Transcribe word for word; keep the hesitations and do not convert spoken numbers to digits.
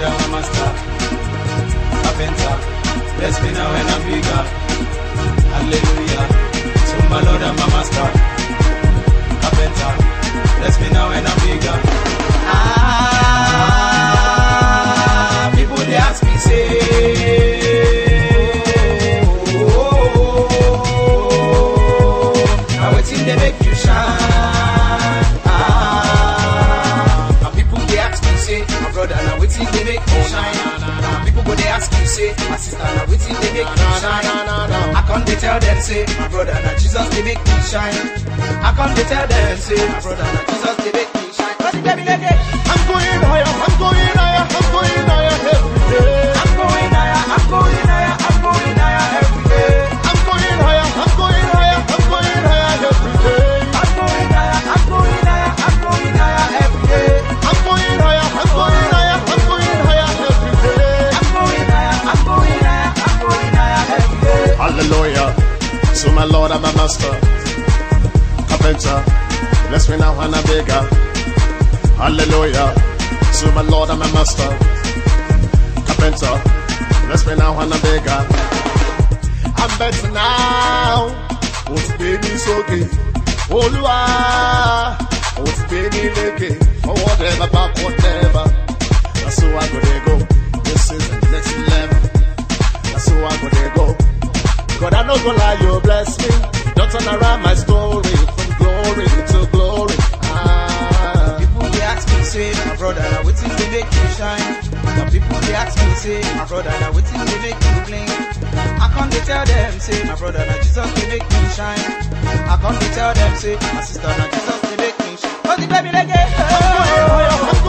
Lord and my master. Carpenter, bless me now when I'm bigger. Hallelujah. So my Lord and my master. Carpenter, bless me now when I'm bigger. Ah, people they ask me say, oh, oh, oh, now waiting they make you shine. Ah, now people they ask me say, my brother now waiting they make you shine. Now people go they ask me say, my sister now waiting they make you shine. I can't they tell them say, my brother now Jesus they make me shine. I can't they tell them say, my brother now Jesus they make me shine. What's it baby lady? I'm going higher, I'm going higher, I'm going higher every day. I'm going higher, I'm going higher, I'm going higher every day. I'm going higher, I'm going higher, I'm going higher every day. I'm going higher, I'm going higher, I'm going higher every day. I'm going higher, I'm going higher, I'm going higher every day. I'm going higher, I'm going higher, I'm going higher every day. Hallelujah. So my Lord and my master, Carpenter, bless me now and I'm bigger. Hallelujah. So my Lord and my master, Carpenter, bless me now and I'm bigger. I'm better now. What's baby's okay? Olua, what's baby leke? Or whatever, back whatever. That's how I go there go. This is the next level. That's how I go there go. God, I know gonna lie, you bless me. Don't turn around my story from glory to glory. Ah. People they ask me say, my brother, now waiting to make you shine. The people they ask me say, my brother, now waiting to make you blink. I can't they tell them say, my brother, now Jesus they make me shine. I can't they tell them say, my sister, now Jesus they make me shine. What's the baby like? I'm going higher, I'm